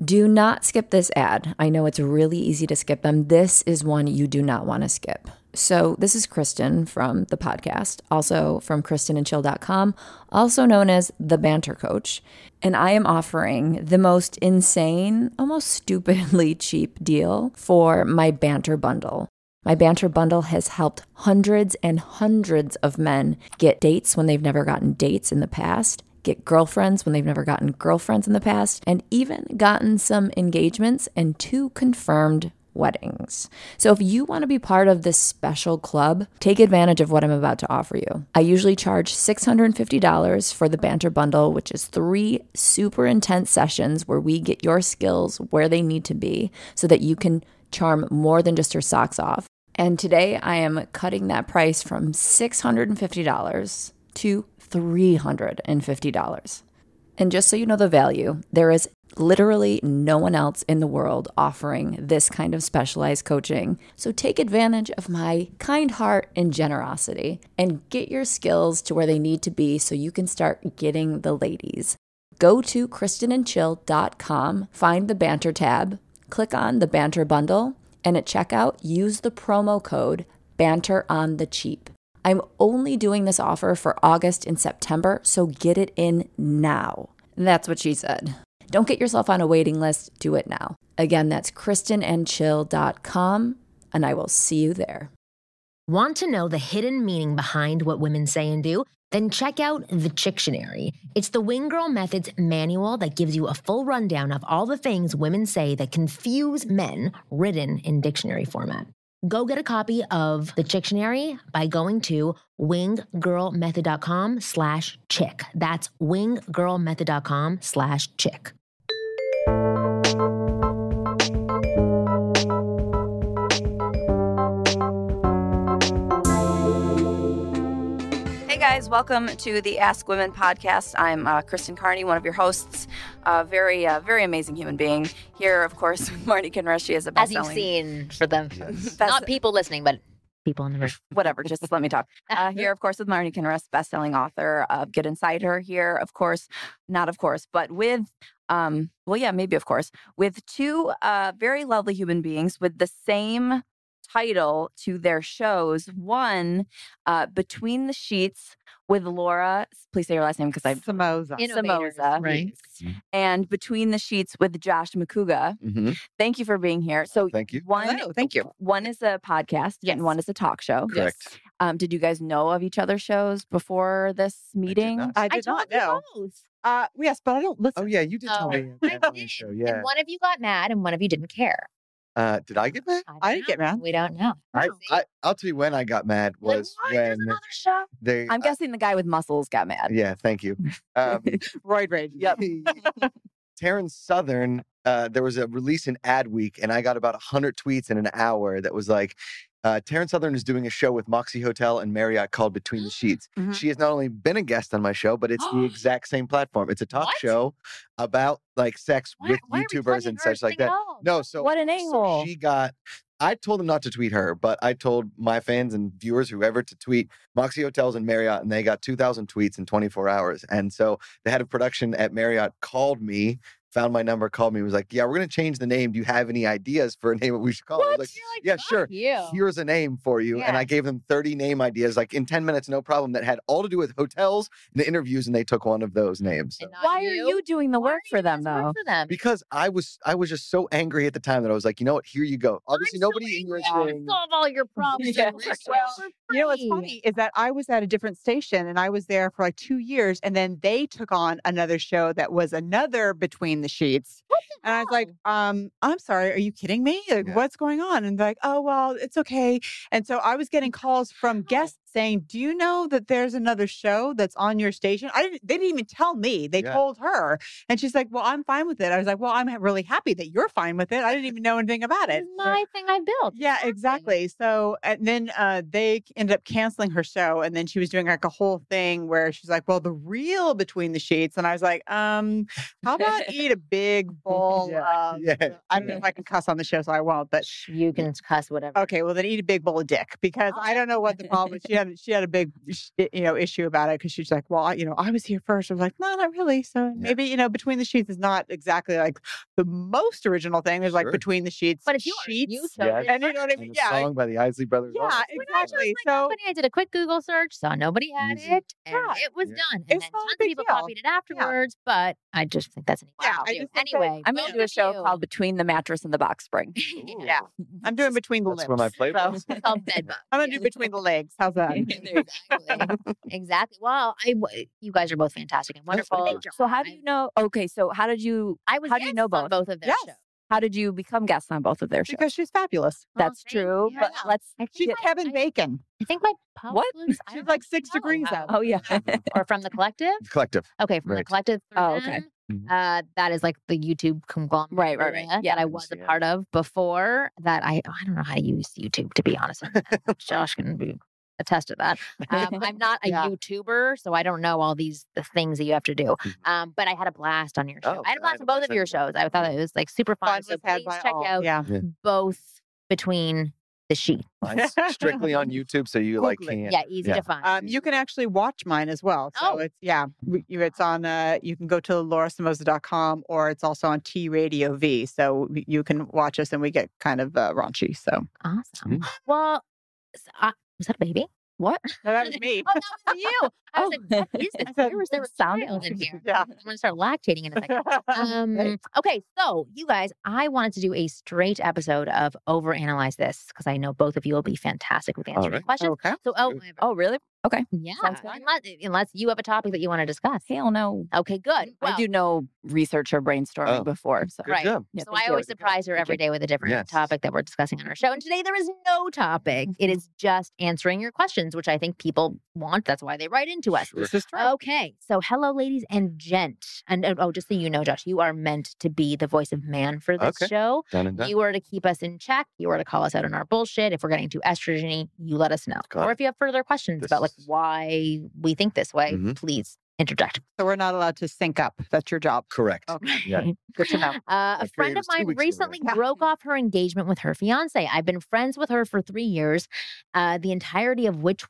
Do not skip this ad. I know it's really easy to skip them. This is one you do not want to skip. So this is Kristen from the podcast, also from KristenandChill.com, also known as the Banter Coach. And I am offering the most insane, almost stupidly cheap deal for my Banter Bundle. My Banter Bundle has helped hundreds and hundreds of men get dates when they've never gotten dates in the past, get girlfriends when they've never gotten girlfriends in the past, and even gotten some engagements and 2 confirmed weddings. So if you want to be part of this special club, take advantage of what I'm about to offer you. I usually charge $650 for the Banter Bundle, which is 3 super intense sessions where we get your skills where they need to be so that you can charm more than just your socks off. And today I am cutting that price from $650 to $350. And just so you know the value, there is literally no one else in the world offering this kind of specialized coaching. So take advantage of my kind heart and generosity and get your skills to where they need to be so you can start getting the ladies. Go to KristenandChill.com, find the Banter tab, click on the Banter Bundle, and at checkout, use the promo code BANTER on the cheap. I'm only doing this offer for August and September, so get it in now. That's what she said. Don't get yourself on a waiting list. Do it now. Again, that's KristenandChill.com, and I will see you there. Want to know the hidden meaning behind what women say and do? Then check out The Chictionary. It's the Wing Girl Method's manual that gives you a full rundown of all the things women say that confuse men, written in dictionary format. Go get a copy of The Chictionary by going to winggirlmethod.com/chick. That's winggirlmethod.com/chick. Hey guys, welcome to the Ask Women podcast. I'm Kristen Carney, one of your hosts. Very amazing human being. Here, of course, with Marni Kinrys. She is a As best-selling... you've seen for them. Not people listening, but people in the room. Whatever, just let me talk. Here, of course, with Marni Kinrys, best-selling author of Get Inside Her. Here, of course, not of course, but with, maybe of course, with 2 very lovely human beings with the same title to their shows. One, Between the Sheets with Laura, please say your last name because I Samoza. Samoza, Right. and Between the Sheets with Josh Macuga. Mm-hmm. Thank you for being here. So Thank you. Hello, thank you. One is a podcast Yes. and one is a talk show. Correct. Did you guys know of each other's shows before this meeting? not. I did not know. Yes, but I don't listen. Oh, yeah, you did tell me. I on the did. show, And yeah. one of you got mad and one of you didn't care. Did I get mad? I didn't get mad. We don't know. I'll tell you when I got mad was There's when another show. they. I'm guessing the guy with muscles got mad. Yeah, thank you. Roid rage. Yep. Terrence Southern, there was a release in Adweek, and I got about 100 tweets in an hour that was like, Terrence Southern is doing a show with Moxie Hotel and Marriott called Between the Sheets. Mhm. She has not only been a guest on my show, but it's the exact same platform. It's a talk What? show about like sex with Why are we YouTubers plugging and her such like thing that. at all? No, so What an a-hole. she got. I told them not to tweet her, but I told my fans and viewers, whoever, to tweet Moxie Hotels and Marriott, and they got 2,000 tweets in 24 hours. And so the head of production at Marriott called me, found my number, called me, was like, yeah, we're going to change the name. Do you have any ideas for a name that we should call it? I was like, yeah, sure. Here's a name for you. And Yeah. I gave them 30 name ideas, like in 10 minutes, no problem, that had all to do with hotels and the interviews, and they took one of those names. So. And not Why are you doing the work for them, though? For them? Because I was just so angry at the time that I was like, you know what, here you go. Obviously, nobody in your thing. Solve all your problems. Yeah. Well, you know what's funny is that I was at a different station and I was there for like 2 years, and then they took on another show that was another Between the Sheets. And I was like, I'm sorry, are you kidding me? Like, Yeah. what's going on? And they're like, oh, well, it's okay. And so I was getting calls from guests saying, do you know that there's another show that's on your station? They didn't even tell me. They Yeah. told her. And she's like, well, I'm fine with it. I was like, well, I'm really happy that you're fine with it. I didn't even know anything about it. It's my thing I built. Yeah, exactly. So, and then they ended up canceling her show. And then she was doing like a whole thing where she's like, well, the real Between the Sheets. And I was like, how about eat a big bowl of, Yeah. I don't know if I can cuss on the show, so I won't, but You can cuss whatever. okay, well, then eat a big bowl of dick because I don't know what the problem is. She had a big issue about it because she's like, well, I was here first. I was like, no, not really. So maybe Between the Sheets is not exactly like the most original thing. There's like Between the Sheets, but it's yours. Sheets, You and you know what I mean? And a song by the Isley Brothers. Yeah, exactly. So I did a quick Google search, saw nobody had it, and it was done. And then tons of people copied it afterwards, but I just think that's an anyway. I'm going to do a show called Between the Mattress and the Box Spring. Yeah, I'm doing Between the Lips. That's where my playlist is. It's called Bedbug. I'm going to do Between the Legs. How's that? Exactly. Well, you guys are both fantastic and wonderful. So how do you know? Okay, so how did you? How do you know both of their shows? How did you become guests on both of their shows? Because she's fabulous. That's true. you. But She's Kevin Bacon. I think my publicist. She's like 6 degrees out. Oh yeah. Or from the Collective. Collective. Okay, from the Collective. Oh, okay. That is like the YouTube conglomerate Right. that I was a part of before. That I don't know how to use YouTube, to be honest. Josh can be attest to that. I'm not a YouTuber, so I don't know all the things that you have to do. But I had a blast on your show. I had a blast on both of your shows. I thought it was like super fun. So please check out both Between the Sheets. Mine's strictly on YouTube, so you can. Yeah, easy to find. You can actually watch mine as well. So it's on. You can go to laurasamosa.com, or it's also on T Radio V. So you can watch us, and we get kind of raunchy. So awesome. Well, was that a baby? What? No, that was me. Oh, that was you. I was like, what is this? There was a sound in here. Yeah. I'm going to start lactating in a second. Okay, so you guys, I wanted to do a straight episode of Overanalyze This because I know both of you will be fantastic with answering questions. Okay. So, oh, really? Okay. Yeah. Unless you have a topic that you want to discuss. Hell no. Okay, good. I do know research or brainstorming before. So. Good job. Yeah, so I always surprise her every day with a different topic that we're discussing on our show. And today there is no topic. It is just answering your questions, which I think people want. That's why they write into us. This is true. Okay. So hello, ladies and gent. And just so you know, Josh, you are meant to be the voice of man for this show. Done and done. You are to keep us in check. You are to call us out on our bullshit. If we're getting too estrogeny, you let us know. Or if you have further questions about why we think this way, please interject. So we're not allowed to sync up. That's your job. Correct. Okay. Yeah. Good to know. A friend of mine recently broke off her engagement with her fiance. I've been friends with her for 3 years, the entirety of which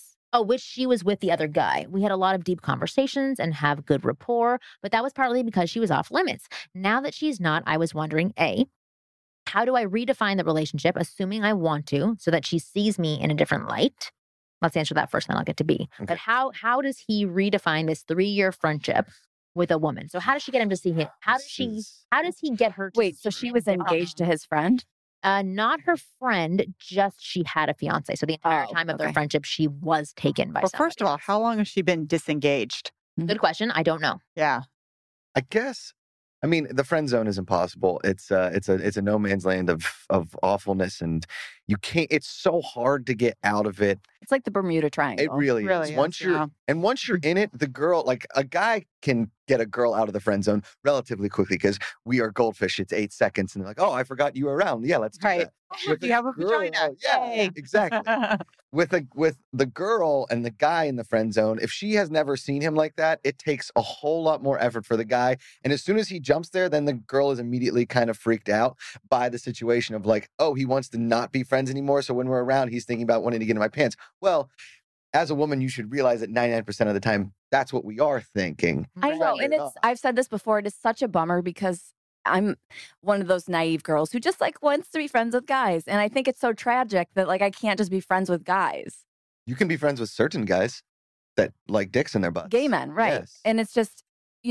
she was with the other guy. We had a lot of deep conversations and have good rapport, but that was partly because she was off limits. Now that she's not, I was wondering, A, how do I redefine the relationship, assuming I want to, so that she sees me in a different light? Let's answer that first, then I'll get to B. Okay. But how does he redefine this 3-year friendship with a woman? So how does she get him to see him? How does he get her to so she was engaged to his friend? Not her friend, just she had a fiance. So the entire time of their friendship, she was taken by somebody. First of all, how long has she been disengaged? Good question. I don't know. Yeah. I guess. I mean, the friend zone is impossible. It's a no man's land of awfulness, and you can't. It's so hard to get out of it. It's like the Bermuda Triangle. It really is. Once you're in it, the girl, like a guy can get a girl out of the friend zone relatively quickly because we are goldfish. It's 8 seconds, and they're like, "Oh, I forgot you were around. Yeah, let's do that." You have a vagina. Yeah, exactly. With the girl and the guy in the friend zone, if she has never seen him like that, it takes a whole lot more effort for the guy. And as soon as he jumps there, then the girl is immediately kind of freaked out by the situation of like, oh, he wants to not be friends anymore. So when we're around, he's thinking about wanting to get in my pants. Well, as a woman, you should realize that 99% of the time, that's what we are thinking. I know. And I've said this before, it is such a bummer because I'm one of those naive girls who just like wants to be friends with guys. And I think it's so tragic that like I can't just be friends with guys. You can be friends with certain guys that like dicks in their butts. Gay men, right. Yes. And it's just,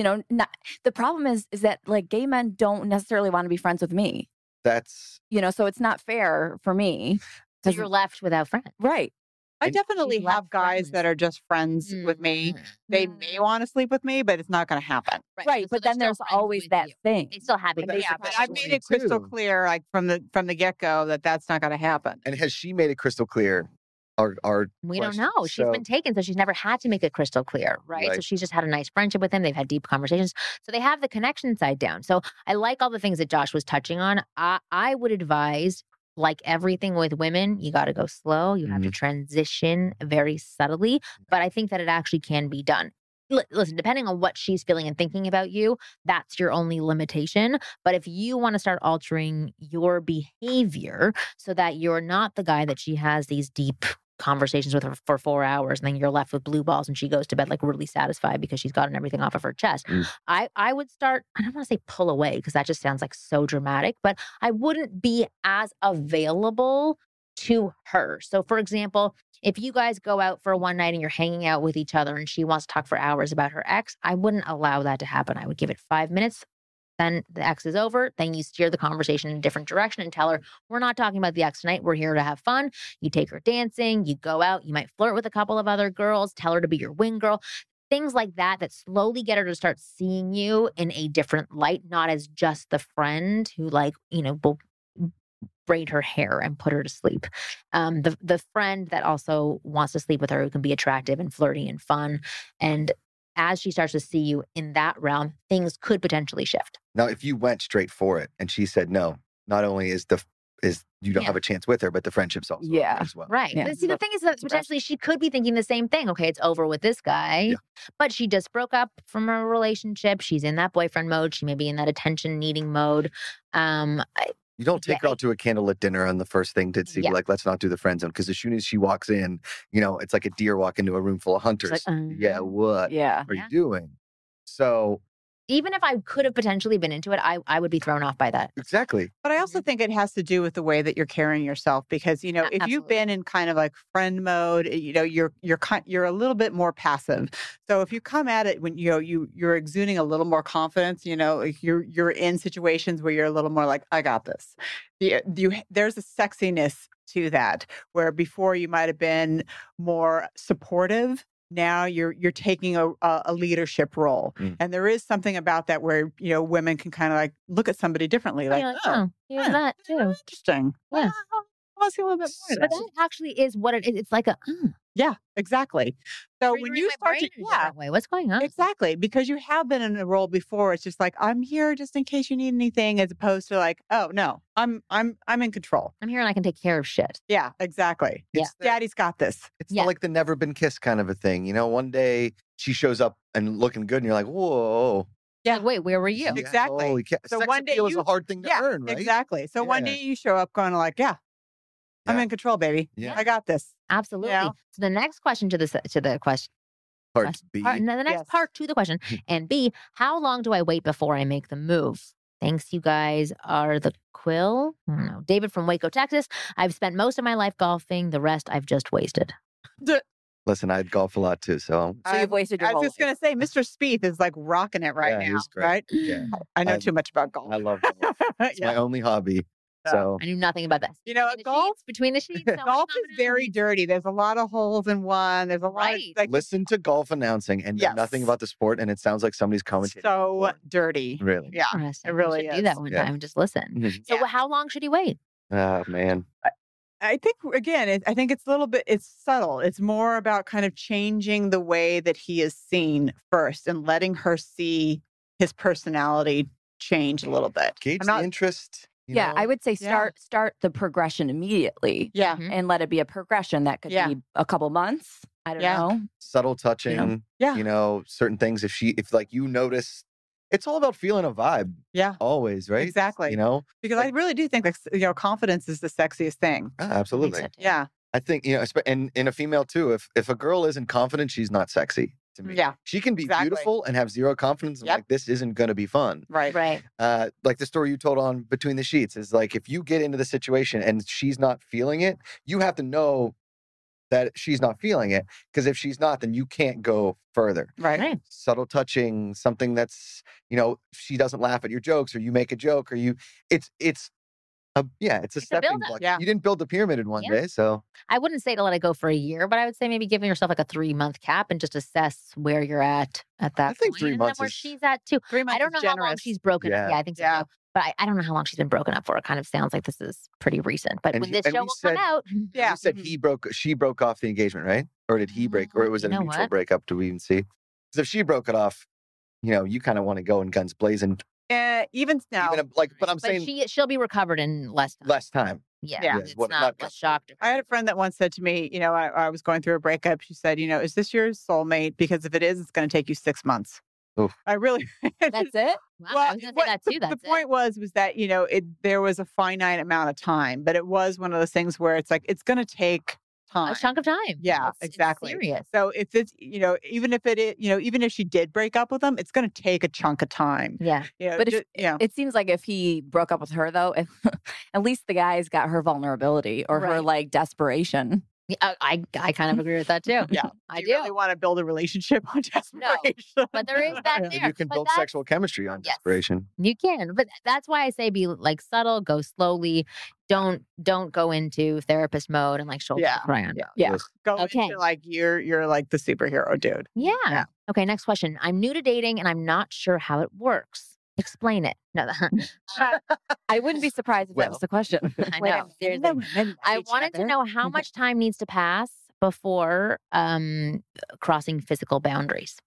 the problem is that like gay men don't necessarily want to be friends with me. That's, so it's not fair for me. So you're left without friends. Right. I definitely have guys that are just friends with me. They may want to sleep with me, but it's not going to happen. Right. But then there's always that thing. They still have it. But I've made it crystal clear, like from the get-go, that that's not going to happen. And has she made it crystal clear? We don't know. She's been taken, so she's never had to make it crystal clear, right? So she's just had a nice friendship with him. They've had deep conversations. So they have the connection side down. So I like all the things that Josh was touching on. I would advise, like everything with women, you got to go slow. You have to transition very subtly. But I think that it actually can be done. Listen, depending on what she's feeling and thinking about you, that's your only limitation. But if you want to start altering your behavior so that you're not the guy that she has these deep conversations with her for 4 hours, and then you're left with blue balls, and she goes to bed like really satisfied because she's gotten everything off of her chest. I would start, I don't want to say pull away because that just sounds like so dramatic, but I wouldn't be as available to her. So for example, if you guys go out for one night and you're hanging out with each other and she wants to talk for hours about her ex, I wouldn't allow that to happen. I would give it 5 minutes. Then the ex is over. Then you steer the conversation in a different direction and tell her, we're not talking about the ex tonight. We're here to have fun. You take her dancing, you go out, you might flirt with a couple of other girls, tell her to be your wing girl. Things like that slowly get her to start seeing you in a different light, not as just the friend who will braid her hair and put her to sleep. The friend that also wants to sleep with her, who can be attractive and flirty and fun. And as she starts to see you in that realm, things could potentially shift. Now, if you went straight for it and she said no, not only is you don't have a chance with her, but the friendship's also over as well. Right. Yeah. But see, the thing is that potentially she could be thinking the same thing. Okay, it's over with this guy, but she just broke up from a relationship. She's in that boyfriend mode. She may be in that attention needing mode. You don't take her out to a candlelit dinner on the first thing to see, like, let's not do the friend zone. Because as soon as she walks in, it's like a deer walk into a room full of hunters. Like, what are you doing? So even if I could have potentially been into it, I would be thrown off by that. Exactly. But I also think it has to do with the way that you're carrying yourself, because if you've been in kind of like friend mode, you're a little bit more passive. So if you come at it when you're exuding a little more confidence, like you're in situations where you're a little more like, I got this. There's a sexiness to that, where before you might have been more supportive. Now you're taking a leadership role. And there is something about that where, women can kind of like look at somebody differently. Like, here's that too. Interesting. Yeah. I want to see a little bit more of But that. that actually is what it is. It's like Yeah, exactly. So when you start to, way, what's going on? Exactly. Because you have been in a role before. It's just like, I'm here just in case you need anything, as opposed to like, oh no, I'm in control. I'm here and I can take care of shit. Yeah, exactly. Daddy's got this. It's like the never been kissed kind of a thing. One day she shows up and looking good and you're like, whoa. Yeah. Like, wait, where were you? Exactly. Holy cow. So Sex one day appeal is a hard thing to earn, right? Exactly. So one day you show up going like, I'm in control, baby. Yeah. I got this. Absolutely. So the next question to the question. Part B. The next part to the question. And B, how long do I wait before I make the move? Thanks, you guys are the quill. I don't know. David from Waco, Texas. I've spent most of my life golfing. The rest I've just wasted. Listen, I'd golf a lot too, so you've wasted your I was just going to say, Mr. Spieth is like rocking it right now, he's great. right? Yeah. I know too much about golf. I love golf. It's my only hobby. So I knew nothing about that. Between the sheets. Golf is very dirty. There's a lot of holes in one. There's a lot of, like, listen to golf announcing and know nothing about the sport, and it sounds like somebody's commentating. So dirty. Really? Yeah, it really is. Do that one time and just listen. So how long should he wait? Oh, man. I think, again, I think it's a little bit, it's subtle. It's more about kind of changing the way that he is seen first and letting her see his personality change a little bit. Gauge the interest. I would say start the progression immediately. Yeah. And let it be a progression that could be a couple months. I don't know. Subtle touching. Certain things. If like you notice, it's all about feeling a vibe. Yeah. Always, right? Exactly. Because I really do think confidence is the sexiest thing. Absolutely. Yeah. I think, and in a female too, if a girl isn't confident, she's not sexy to me. Yeah. She can be beautiful and have zero confidence. And like, this isn't going to be fun. Right. Right. Like the story you told on Between the Sheets is like, if you get into the situation and she's not feeling it, you have to know that she's not feeling it. Because if she's not, then you can't go further. Right. Subtle touching, something that's, she doesn't laugh at your jokes or you make a joke or it's a stepping block. Yeah. You didn't build the pyramid in one day, so. I wouldn't say to let it go for a year, but I would say maybe giving yourself like a 3-month cap and just assess where you're at that I think point. 3 And months then where is- she's at too. 3 months I don't know is how long generous. she's broken up. Yeah. Yeah, I think so. Yeah. Too. But I don't know how long she's been broken up for. It kind of sounds like this is pretty recent. But And when he- this and show we will said- come out, Yeah. You said she broke off the engagement, right? Or did he break, or was it You a know mutual what? breakup? Do we even see? Because if she broke it off, you kind of want to go in guns blazing. Even now, But I'm but saying she'll be recovered in less time. less time. Yeah, Yeah. it's What- not not- less shocked. I had a friend that once said to me, I was going through a breakup. She said, is this your soulmate? Because if it is, it's going to take you 6 months. Oof. I really. That's it? Wow, I was going to say that too. That's the point was that there was a finite amount of time, but it was one of those things where it's like it's going to take time. A chunk of time. Yeah, It's exactly. serious. So if it's, even if it is, even if she did break up with him, it's going to take a chunk of time. Yeah. But it seems like if he broke up with her, though, at least the guy's got her vulnerability or her like desperation. Yeah, I kind of agree with that too. Yeah, I do. You really want to build a relationship on desperation? But there is that there. And you can build sexual chemistry on desperation. You can, but that's why I say be like subtle, go slowly. Don't go into therapist mode and like shoulder cry on. Yeah. Go into like you're like the superhero dude. Yeah. Okay. Next question. I'm new to dating and I'm not sure how it works. Explain it. No, I wouldn't be surprised if that was the question. I know. Seriously. I wanted to know how much time needs to pass before crossing physical boundaries.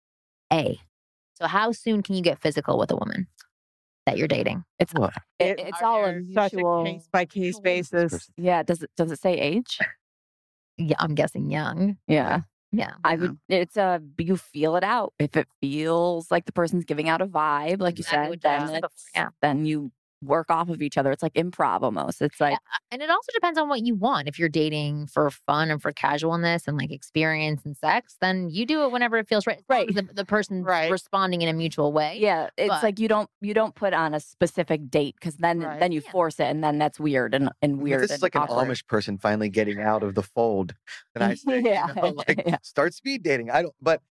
So how soon can you get physical with a woman that you're dating? It's all a mutual case by case basis. Yeah. Does it say age? Yeah, I'm guessing young. Yeah. Yeah. I would, you feel it out. If it feels like the person's giving out a vibe, like you said, then you work off of each other. It's like improv almost. It's like, and it also depends on what you want. If you're dating for fun and for casualness and like experience and sex, then you do it whenever it feels right. Right. The person's responding in a mutual way. Yeah. It's like you don't put on a specific date because then you force it and then that's weird and weird. This is like awkward. an Amish person finally getting out of the fold. And I say, start speed dating. I don't, but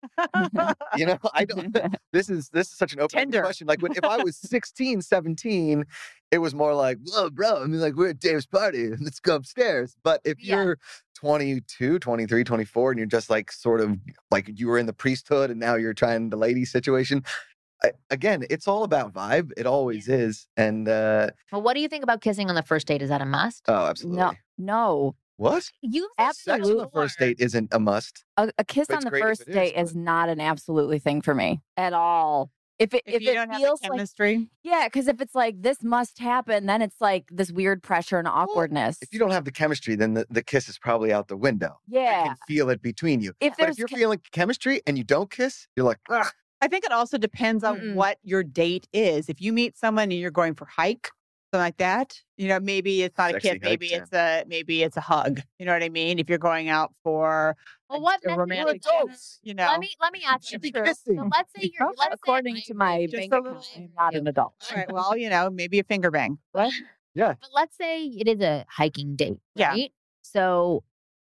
I don't, this is such an open question. Like if I was 16, 17, it was more like, whoa, bro. I mean, like, we're at Dave's party. Let's go upstairs. But if you're 22, 23, 24, and you're just like sort of like you were in the priesthood and now you're trying the lady situation, again, it's all about vibe. It always is. And well, what do you think about kissing on the first date? Is that a must? Oh, absolutely. No. What? Sex on the first date isn't a must. A kiss on the first date is not an absolutely thing for me at all. If it don't feels have the chemistry, because if it's like this must happen, then it's like this weird pressure and awkwardness. If you don't have the chemistry, then the kiss is probably out the window. Yeah, I can feel it between you. If you're feeling chemistry and you don't kiss, you're like, ugh. I think it also depends on what your date is. If you meet someone and you're going for hike, something like that, maybe it's not Sexy a kiss, maybe it's a hug. You know what I mean? If you're going out for a romantic adults, let me ask you. So let's say according to my bank account, I'm not an adult. All right. Well, maybe a finger bang. What? Yeah. But let's say it is a hiking date, right? Yeah. So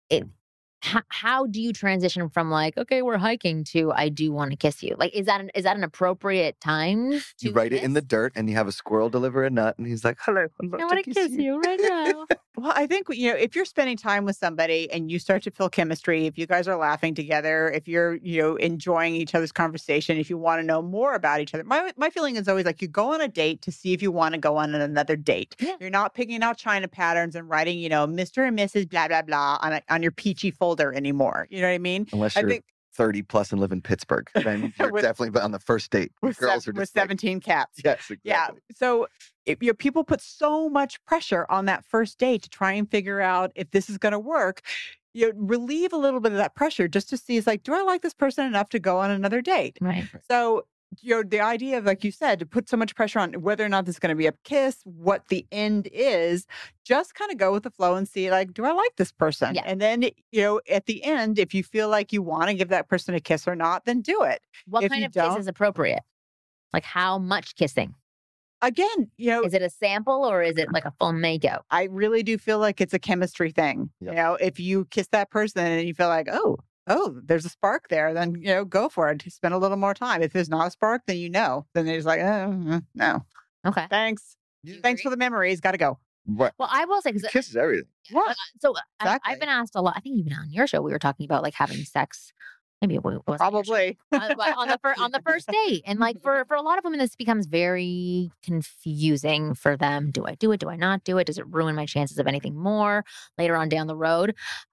how do you transition from like, okay, we're hiking to I do want to kiss you? Like, is that an appropriate time? You write it in the dirt and you have a squirrel deliver a nut and he's like, hello, I want to kiss you right now. Well, I think, if you're spending time with somebody and you start to feel chemistry, if you guys are laughing together, if you're, enjoying each other's conversation, if you want to know more about each other, my feeling is always like you go on a date to see if you want to go on another date. Yeah. You're not picking out China patterns and writing, Mr. and Mrs. blah, blah, blah on your peachy folder anymore. You know what I mean? Unless you're 30 plus and live in Pittsburgh, then you're definitely on the first date. Girls are just 17 cats. Yes, exactly. Yeah. So people put so much pressure on that first date to try and figure out if this is going to work. Relieve a little bit of that pressure just to see, is like, do I like this person enough to go on another date? Right. So the idea of, like you said, to put so much pressure on whether or not this is going to be a kiss, what the end is, just kind of go with the flow and see, like, do I like this person? Yeah. And then, at the end, if you feel like you want to give that person a kiss or not, then do it. What kind of kiss is appropriate? Like how much kissing? Again, is it a sample or is it like a full make-out? I really do feel like it's a chemistry thing. Yep. If you kiss that person and you feel like, oh, there's a spark there, then, go for it. Spend a little more time. If there's not a spark, then then they're just like, no. Okay. Thanks. Thanks for the memories. Got to go. Right. Well, I will say, kisses everything. Yeah. So exactly. I've been asked a lot. I think even on your show, we were talking about like having sex. Maybe it was probably on the first date, and like for a lot of women, this becomes very confusing for them. Do I do it? Do I not do it? Does it ruin my chances of anything more later on down the road?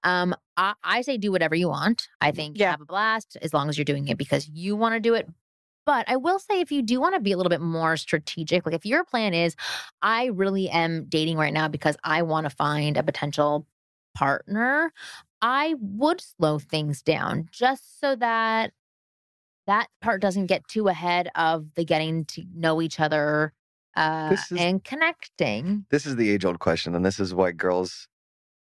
I say do whatever you want. I think have a blast as long as you're doing it because you want to do it. But I will say, if you do want to be a little bit more strategic, like if your plan is, I really am dating right now because I want to find a potential partner, I would slow things down just so that part doesn't get too ahead of the getting to know each other and connecting. This is the age-old question, and this is why girls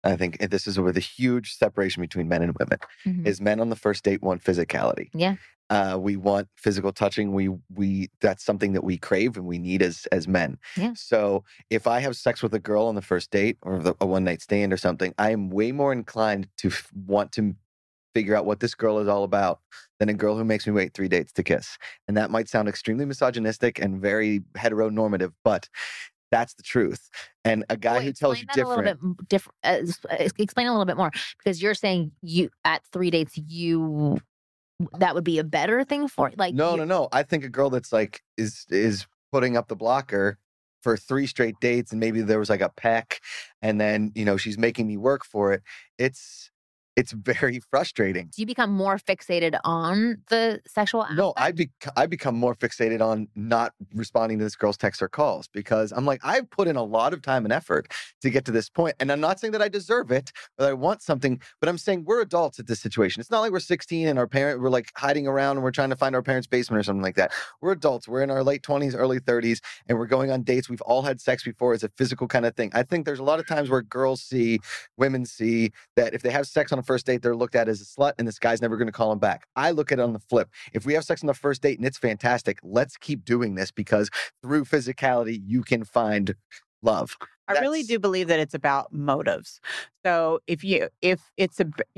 I think this is where the huge separation between men and women Mhm. is. Men on the first date want physicality. Yeah. We want physical touching. We that's something that we crave and we need as men. Yeah. So if I have sex with a girl on the first date or a one night stand or something, I am way more inclined to want to figure out what this girl is all about than a girl who makes me wait 3 dates to kiss. And that might sound extremely misogynistic and very heteronormative, but that's the truth. And a guy Well, who tells you explain that different. a little bit different. Explain a little bit more, because you're saying you at 3 dates that would be a better thing for like No. I think a girl that's like is putting up the blocker for 3 straight dates and maybe there was like a peck and then, she's making me work for it. It's very frustrating. Do you become more fixated on the sexual aspect? No, I become more fixated on not responding to this girl's texts or calls because I'm like, I've put in a lot of time and effort to get to this point. And I'm not saying that I deserve it or that I want something, but I'm saying we're adults at this situation. It's not like we're 16 and we're like hiding around and we're trying to find our parents' basement or something like that. We're adults. We're in our late 20s, early 30s, and we're going on dates. We've all had sex before as a physical kind of thing. I think there's a lot of times where women see that if they have sex on a first date, they're looked at as a slut and this guy's never going to call him back. I look at it on the flip. If we have sex on the first date and it's fantastic, let's keep doing this because through physicality, you can find love. I really do believe that it's about motives. So if it's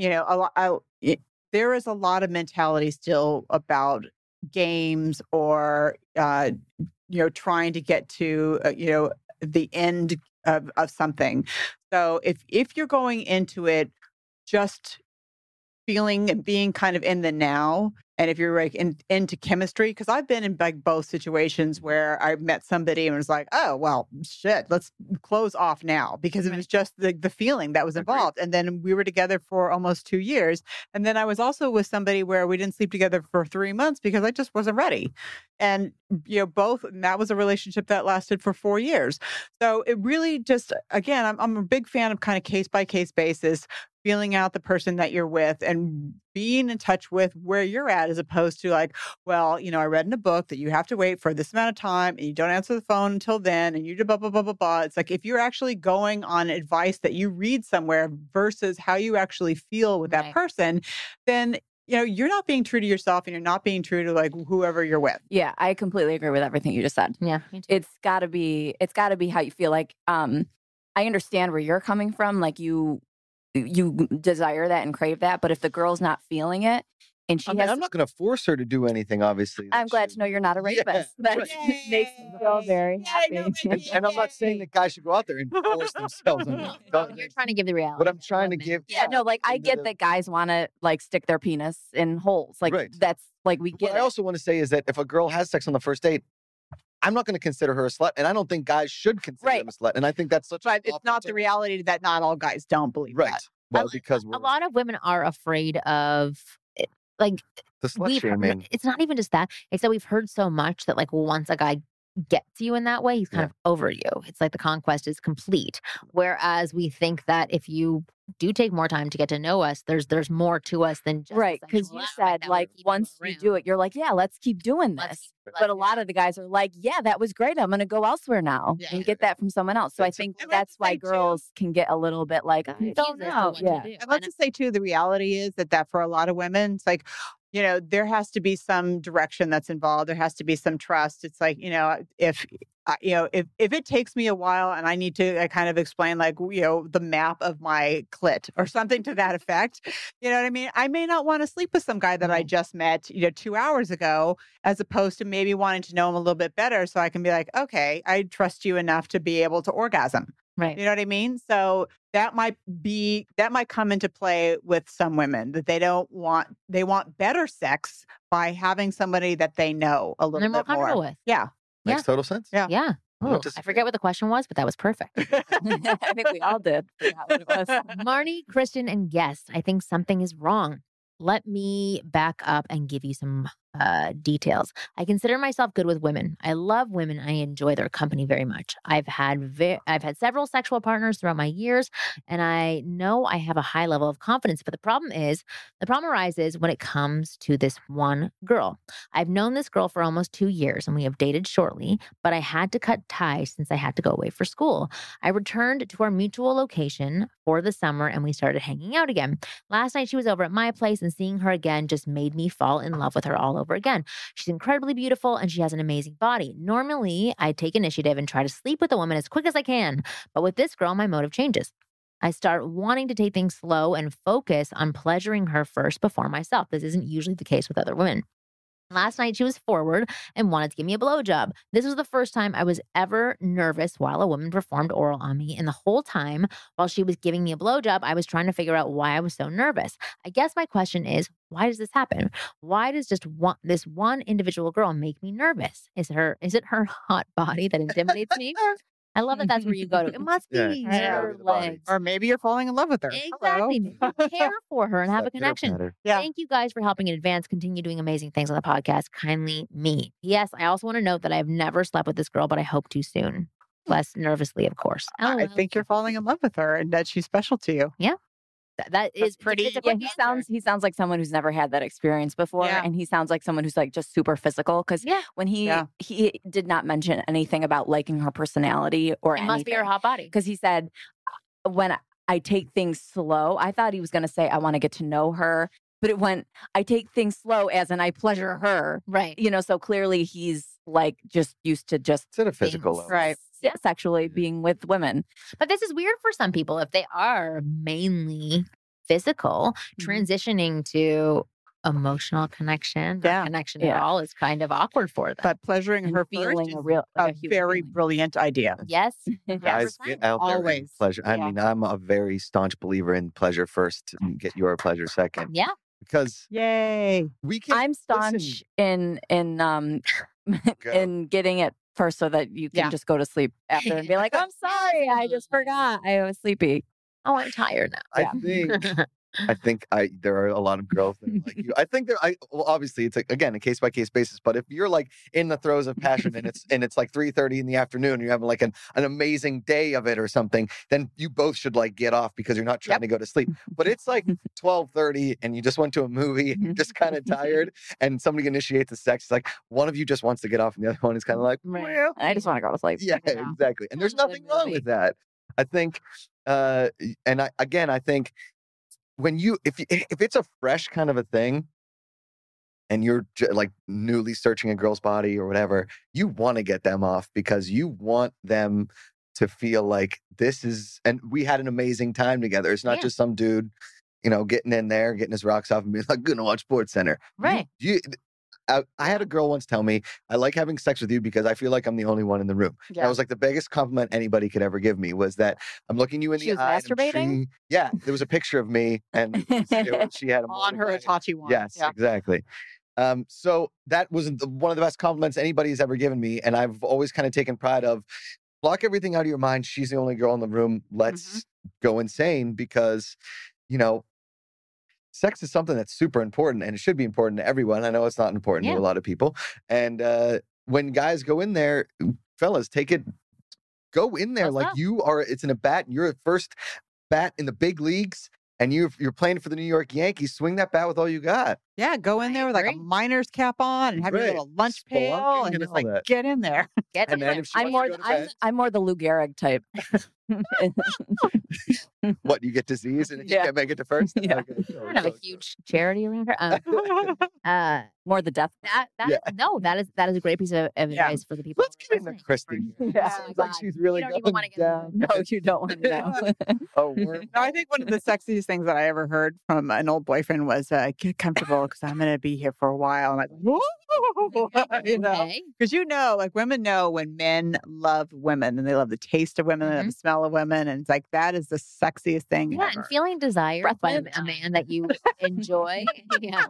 there is a lot of mentality still about games or trying to get to the end of something. So if you're going into it just feeling and being kind of in the now, and if you're like into chemistry, because I've been in like both situations where I met somebody and was like, oh well, shit, let's close off now, because it was just the feeling that was involved. And then we were together for almost 2 years, and then I was also with somebody where we didn't sleep together for 3 months because I just wasn't ready. And and that was a relationship that lasted for 4 years. So it really just, again, I'm a big fan of kind of case by case basis, feeling out the person that you're with and being in touch with where you're at, as opposed to like, well, I read in a book that you have to wait for this amount of time and you don't answer the phone until then and you do blah, blah, blah, blah, blah. It's like, if you're actually going on advice that you read somewhere versus how you actually feel with that person, then you're not being true to yourself and you're not being true to like whoever you're with. Yeah, I completely agree with everything you just said. Yeah, me too. It's gotta be how you feel. Like, I understand where you're coming from. Like you desire that and crave that, but if the girl's not feeling it and I'm not going to force her to do anything, obviously. I'm glad to know you're not a rapist. That makes me feel very happy. And I'm not saying that guys should go out there and force themselves on me. You're trying to give the reality. But I'm trying to give. Yeah, no, like I get that guys want to like stick their penis in holes. Like that's like we get. What I also want to say is that if a girl has sex on the first date, I'm not going to consider her a slut, and I don't think guys should consider them a slut. And I think that's such. But it's not the reality that not all guys don't believe that. Well, because a lot of women are afraid of like the slut shaming. It's not even just that. It's that we've heard so much that like once a guy gets you in that way, he's kind of over you. It's like the conquest is complete. Whereas we think that if you do take more time to get to know us, there's more to us than just because you said like once you do it, you're like, yeah, let's keep doing this. But a lot of the guys are like, yeah, that was great. I'm going to go elsewhere now and get that from someone else. So I think that's why girls can get a little bit like, I don't know. Yeah. And let's just say too, the reality is that for a lot of women, it's like, there has to be some direction that's involved. There has to be some trust. It's like, if it takes me a while and I need to kind of explain like, the map of my clit or something to that effect, you know what I mean? I may not want to sleep with some guy that I just met, 2 hours ago, as opposed to maybe wanting to know him a little bit better. So I can be like, okay, I trust you enough to be able to orgasm. Right. You know what I mean? So that might come into play with some women, that they want better sex by having somebody that they know a little bit more comfortable with. Yeah. Makes total sense. Yeah. Yeah. Ooh, I forget what the question was, but that was perfect. I think we all did. Forgot what it was. Marnie, Kristen, and guest, I think something is wrong. Let me back up and give you some details. I consider myself good with women. I love women. I enjoy their company very much. I've had several sexual partners throughout my years, and I know I have a high level of confidence. But the problem arises when it comes to this one girl. I've known this girl for almost 2 years, and we have dated shortly, but I had to cut ties since I had to go away for school. I returned to our mutual location for the summer, and we started hanging out again. Last night, she was over at my place, and seeing her again just made me fall in love with her all over again. She's incredibly beautiful and she has an amazing body. Normally, I take initiative and try to sleep with a woman as quick as I can. But with this girl, my motive changes. I start wanting to take things slow and focus on pleasuring her first before myself. This isn't usually the case with other women. Last night, she was forward and wanted to give me a blowjob. This was the first time I was ever nervous while a woman performed oral on me. And the whole time while she was giving me a blowjob, I was trying to figure out why I was so nervous. I guess my question is, why does this happen? Why does this one individual girl make me nervous? Is it her hot body that intimidates me? I love that that's where you go to. It must be her legs. Or maybe you're falling in love with her. Exactly. Maybe care for her and have a connection. Yeah. Thank you guys for helping in advance. Continue doing amazing things on the podcast. Kindly, me. Yes, I also want to note that I've never slept with this girl, but I hope to soon. Less nervously, of course. I think you're falling in love with her and that she's special to you. Yeah. That is pretty. He sounds like someone who's never had that experience before, and he sounds like someone who's like just super physical. Because when he did not mention anything about liking her personality or anything. Must be her hot body. Because he said when I take things slow, I thought he was going to say I want to get to know her, but it went I take things slow as in I pleasure her, right? So clearly he's like just used to just at a physical level, right? Sexually being with women. But this is weird for some people if they are mainly physical, transitioning to emotional connection, connection at all is kind of awkward for them. But pleasuring her first is a very brilliant idea. Yes. Guys, get out there. Always. Pleasure. I mean, I'm a very staunch believer in pleasure first and get your pleasure second. Yeah. Because yay. I'm staunch in getting it first so that you can just go to sleep after and be like, I'm sorry, I just forgot. I was sleepy. Oh, I'm tired now. I think there are a lot of girls that are like you. I think well, obviously it's again a case by case basis. But if you're like in the throes of passion and it's like 3:30 in the afternoon, and you're having like an amazing day of it or something, then you both should like get off because you're not trying to go to sleep. But it's like 12:30 and you just went to a movie and you're just kind of tired, and somebody initiates the sex. It's like one of you just wants to get off, and the other one is kind of like, well, I just want to go to sleep. Yeah, exactly. And there's nothing wrong with that. I think, and I think. When if it's a fresh kind of a thing and you're like newly searching a girl's body or whatever, you want to get them off because you want them to feel like this is, and we had an amazing time together. It's not just some dude, getting in there, getting his rocks off and being like, gonna watch SportsCenter. Right. I had a girl once tell me, I like having sex with you because I feel like I'm the only one in the room. Yeah. That was like the biggest compliment anybody could ever give me was that I'm looking you in the eye. Masturbating? There was a picture of me and she had on her Hitachi one. Yes, exactly. So that was one of the best compliments anybody's ever given me. And I've always kind of taken pride of block everything out of your mind. She's the only girl in the room. Let's go insane because, sex is something that's super important and it should be important to everyone. I know it's not important to a lot of people. And when guys go in there, fellas, go in there like it's in a bat. You're a first bat in the big leagues and you're playing for the New York Yankees. Swing that bat with all you got. Yeah, go in there with like a miner's cap on and have your little lunch pail and just like get in there. I'm more the Lou Gehrig type. What, you get disease and you can't make it to first? Yeah. Okay. I don't have a huge charity around here. More the death. That is a great piece of advice for the people. Let's get into Kristen. Sounds like she's really you don't even want to get down. No, you don't want to know. No, I think one of the sexiest things that I ever heard from an old boyfriend was get comfortable because I'm going to be here for a while. I'm like, whoa, because like women know when men love women and they love the taste of women, they love the smell of women, and it's like that is the sexiest thing. Yeah, ever. and feeling desired by a man that you enjoy. Yeah.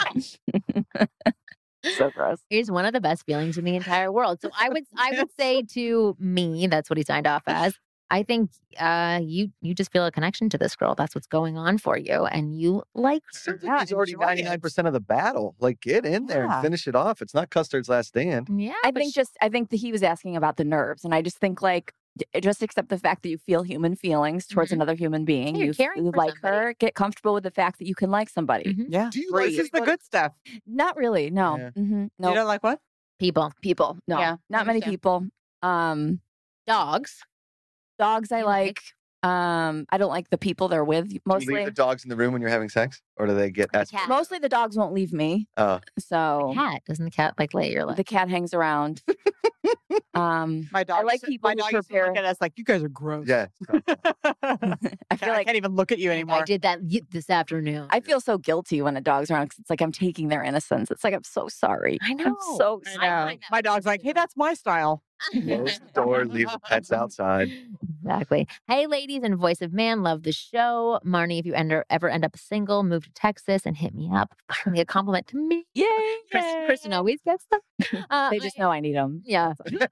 So gross. It's one of the best feelings in the entire world. So I would say to me, that's what he signed off as. I think you just feel a connection to this girl. That's what's going on for you, and you like her. Yeah, he's already 99% of the battle. Like, get in there and finish it off. It's not Custard's last stand. Yeah, I think that he was asking about the nerves, and I just think like just accept the fact that you feel human feelings towards another human being. Yeah, you like her. Get comfortable with the fact that you can like somebody. Yeah. Do you This is the good stuff. Not really. No. Yeah. No. You don't like what? people, No. Yeah, Not many understand. people. dogs. Dogs I You like. I don't like the people they're with Do you mostly. leave the dogs in the room when you're having sex? Or do they get asked? cat. Mostly the dogs won't leave me. Oh, So Cat doesn't the cat like lay your leg? the cat hangs around. My dog. I like people my who dog used to prepare. look at us like, you guys are gross. yeah. I feel I like can't even look at you anymore. I did that this afternoon. I feel so guilty when a dog's around because it's like I'm taking their innocence. It's like I'm so sorry. I know. I'm so I sorry. know. I know. My dog's like, hey, that's my style. Close the door, leave the pets outside. Exactly. Hey, ladies and Voice of Man, love the show. Marnie, if you ever end up single, move to Texas and hit me up. Finally, a compliment to me. Yay! Kristen always gets them. They just know I need them. Yeah.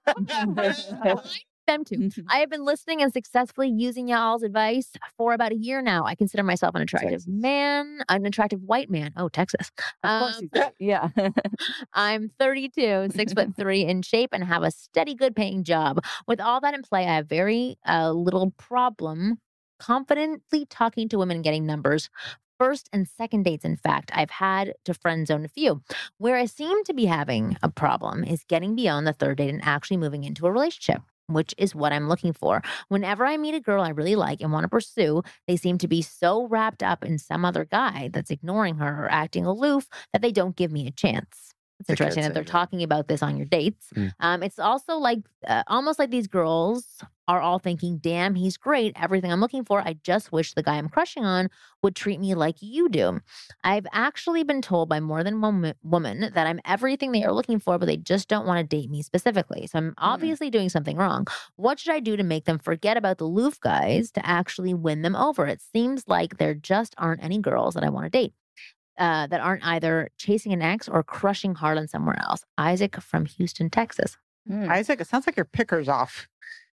Them too. I have been listening and successfully using y'all's advice for about a year now. I consider myself an attractive an attractive white man. Oh, Texas. Of course, yeah. I'm 32, 6'3" in shape, and have a steady, good paying job. With all that in play, I have very little problem confidently talking to women and getting numbers. First and second dates, in fact, I've had to friend zone a few. Where I seem to be having a problem is getting beyond the third date and actually moving into a relationship, which is what I'm looking for. Whenever I meet a girl I really like and want to pursue, they seem to be so wrapped up in some other guy that's ignoring her or acting aloof that they don't give me a chance. It's I can't interesting that say they're that. talking about this on your dates. It's also like almost like these girls are all thinking, damn, he's great. Everything I'm looking for. I just wish the guy I'm crushing on would treat me like you do. I've actually been told by more than one woman that I'm everything they are looking for, but they just don't want to date me specifically. So I'm obviously doing something wrong. What should I do to make them forget about the loof guys to actually win them over? It seems like there just aren't any girls that I want to date. That aren't either chasing an ex or crushing hard on somewhere else. Isaac from Houston, Texas. Isaac, it sounds like your picker's off.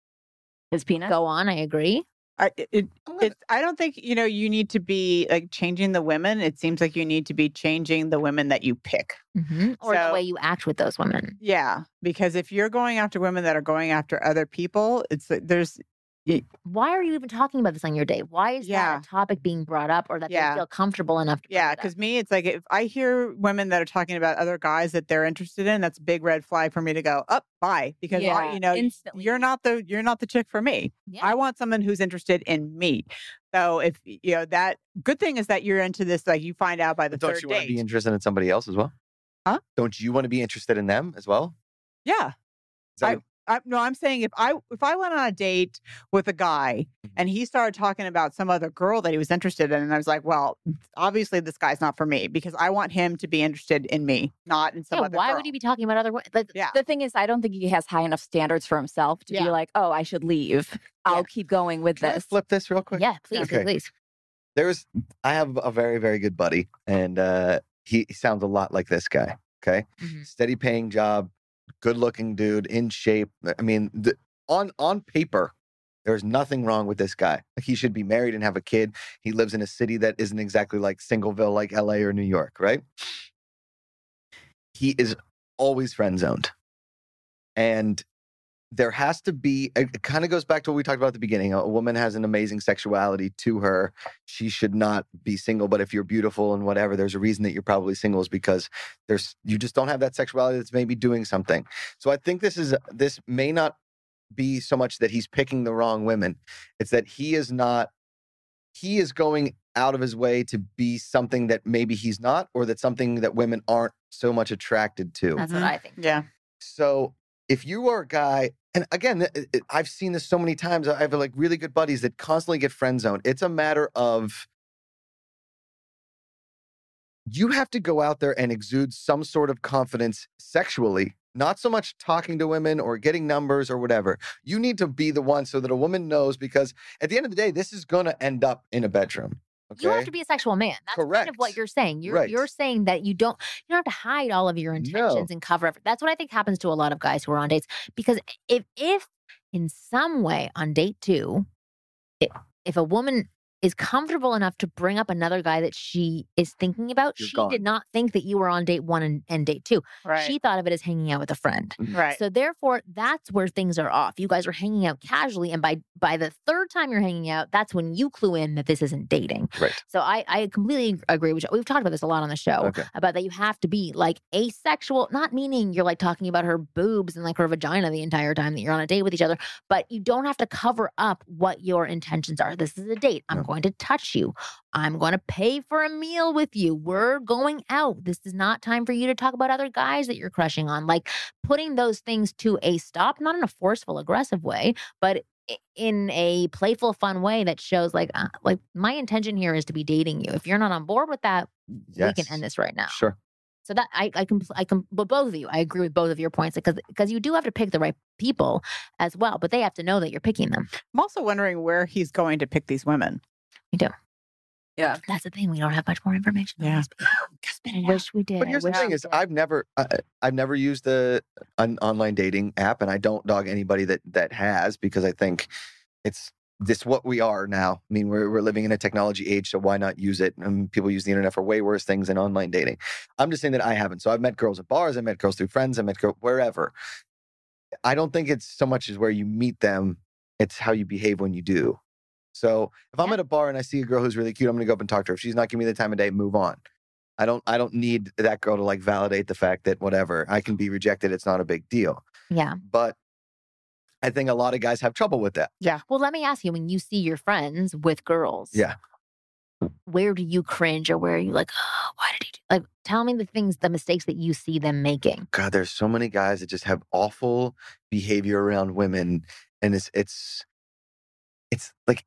His penis. Go on, I agree. I don't think, you need to be like changing the women. It seems like you need to be changing the women that you pick. Or the So- way you act with those women. Yeah. Because if you're going after women that are going after other people, it's like Why are you even talking about this on your date? Why is Yeah. that a topic being brought up or that Yeah. they feel comfortable enough to bring yeah, it up? because me, it's like if I hear women that are talking about other guys that they're interested in, that's a big red flag for me to go up, bye, because Yeah, instantly. you're not the chick for me. Yeah. I want someone who's interested in me. So if that good thing is that you're into this, like you find out by the Don't third you want to be date. interested in somebody else as well? Huh? Don't you want to be interested in them as well? Yeah. Is that No, I'm saying if I went on a date with a guy and he started talking about some other girl that he was interested in, and I was like, well, obviously this guy's not for me because I want him to be interested in me, not in some Yeah, other why girl. would you be talking about other women? Like, Yeah. The thing is, I don't think he has high enough standards for himself to Yeah. be like, oh, I should leave. I'll keep going with Can I this. flip this real quick? yeah, please, Okay. please. I have a very, very good buddy, and he sounds a lot like this guy. Okay. Mhm. Steady paying job, good looking dude, in shape. I mean, on paper, there's nothing wrong with this guy. Like, he should be married and have a kid. He lives in a city that isn't exactly like Singleville, like LA or New York, right? He is always friend zoned. And there has to be, it kind of goes back to what we talked about at the beginning. A woman has an amazing sexuality to her. She should not be single, but if you're beautiful and whatever, there's a reason that you're probably single, is because you just don't have that sexuality that's maybe doing something. So I think this may not be so much that he's picking the wrong women. It's that he is going out of his way to be something that maybe he's not, or that's something that women aren't so much attracted to. That's what I think. Yeah. So if you are a guy, and again, I've seen this so many times. I have like really good buddies that constantly get friend zoned. It's a matter of you have to go out there and exude some sort of confidence sexually, not so much talking to women or getting numbers or whatever. You need to be the one so that a woman knows, because at the end of the day, this is going to end up in a bedroom. Okay? You have to be a sexual man. That's kind of Correct. what you're saying. You're Right. saying that you don't have to hide all of your intentions and cover up. That's what I think happens to a lot of guys who are on dates. Because if in some way on date 2, if a woman is comfortable enough to bring up another guy that she is thinking about, You're she gone. did not think that you were on date 1 and date 2. Right. She thought of it as hanging out with a friend. Right. So therefore, that's where things are off. You guys are hanging out casually, and by the third time you're hanging out, that's when you clue in that this isn't dating. Right. So I completely agree with you. We've talked about this a lot on the show, Okay. about that you have to be like asexual, not meaning you're like talking about her boobs and like her vagina the entire time that you're on a date with each other, but you don't have to cover up what your intentions are. This is a date. I'm No. going to touch you. I'm going to pay for a meal with you. We're going out. This is not time for you to talk about other guys that you're crushing on. Like putting those things to a stop, not in a forceful, aggressive way, but in a playful, fun way that shows like my intention here is to be dating you. If you're not on board with that, Yes. we can end this right now. Sure. So that but both of you, I agree with both of your points because you do have to pick the right people as well, but they have to know that you're picking them. I'm also wondering where he's going to pick these women. We do. Yeah. That's the thing. We don't have much more information. on Yeah. these people. I wish we did. But here's I the wish thing we is, did. I've never used an online dating app, and I don't dog anybody that has, because I think it's this what we are now. I mean, we're living in a technology age, so why not use it? People use the internet for way worse things than online dating. I'm just saying that I haven't. So I've met girls at bars, I met girls through friends, I met girls wherever. I don't think it's so much as where you meet them, it's how you behave when you do. So if I'm at a bar and I see a girl who's really cute, I'm going to go up and talk to her. If she's not giving me the time of day, move on. I don't need that girl to like validate the fact that whatever, I can be rejected. It's not a big deal. Yeah. But I think a lot of guys have trouble with that. Well, let me ask you, when you see your friends with girls, Yeah. where do you cringe, or where are you like, oh, why did he do? Like, tell me the mistakes that you see them making. God, there's so many guys that just have awful behavior around women, and it's like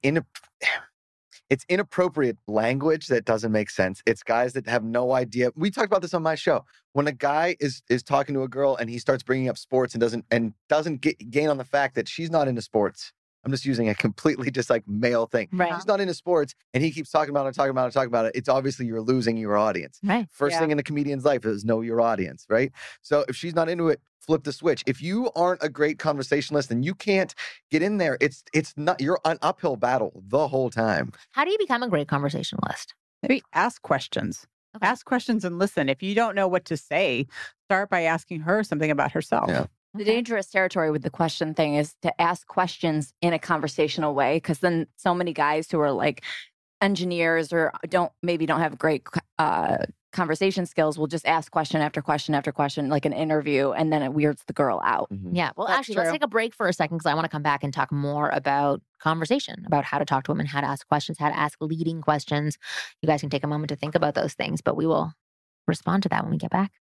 it's inappropriate language that doesn't make sense. It's guys that have no idea. We talked about this on my show. When a guy is talking to a girl and he starts bringing up sports and doesn't gain on the fact that she's not into sports. I'm just using a completely just like male thing. Right. She's not into sports, and he keeps talking about it. It's obviously you're losing your audience. Right. First thing in a comedian's life is know your audience, right? So if she's not into it, flip the switch. If you aren't a great conversationalist, then you can't get in there. It's not, you're an uphill battle the whole time. How do you become a great conversationalist? Maybe ask questions. Okay. Ask questions and listen. If you don't know what to say, start by asking her something about herself. Yeah. The dangerous territory with the question thing is to ask questions in a conversational way, because then so many guys who are like engineers or don't have great conversation skills will just ask question after question after question, like an interview, and then it weirds the girl out. Mhm. Yeah. Well, That's actually, let's true. take a break for a second because I want to come back and talk more about conversation, about how to talk to women, how to ask questions, how to ask leading questions. You guys can take a moment to think about those things, but we will respond to that when we get back.